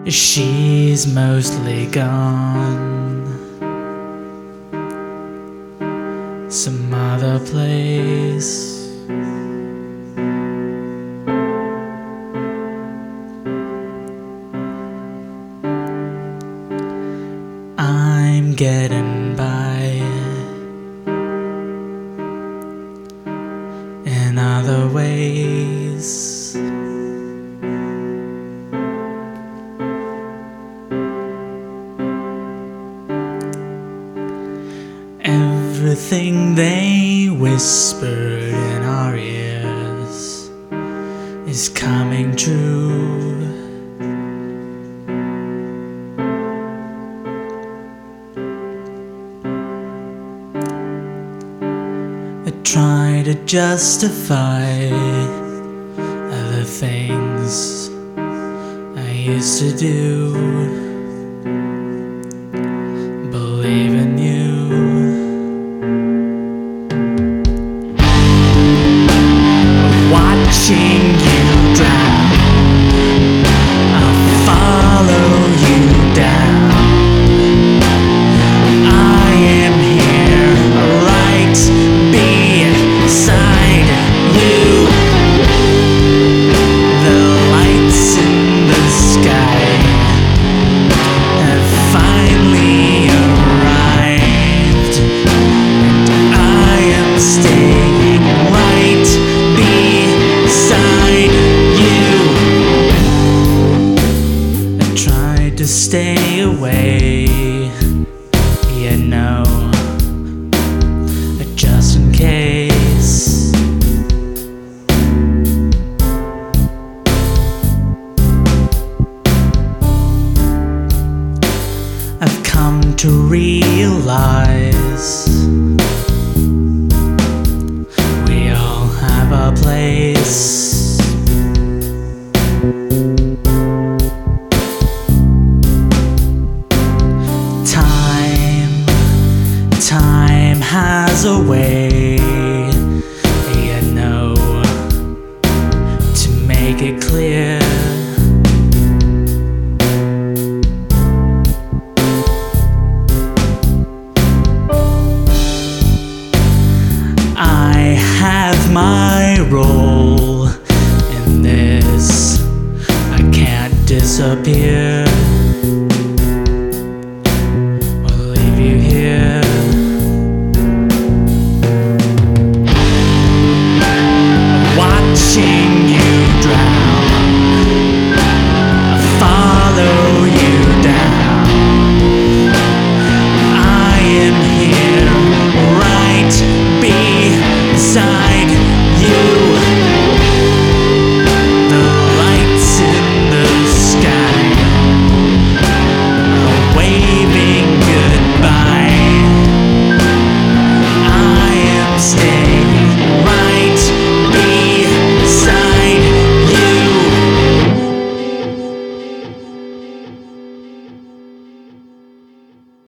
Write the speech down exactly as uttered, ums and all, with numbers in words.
She's mostly gone some other place. I'm getting by in other ways. Everything they whispered in our ears is coming true. I try to justify the things I used to do. Believe in you. Watching you drown, I'll follow you down. I am here, right beside you. The lights in the sky have finally arrived, and I am staying right beside you. I tried to stay away, you know, just in case. I've come to realize we all have a place. Time, time has a way, you know, to make it clear. I have my role in this, I can't disappear.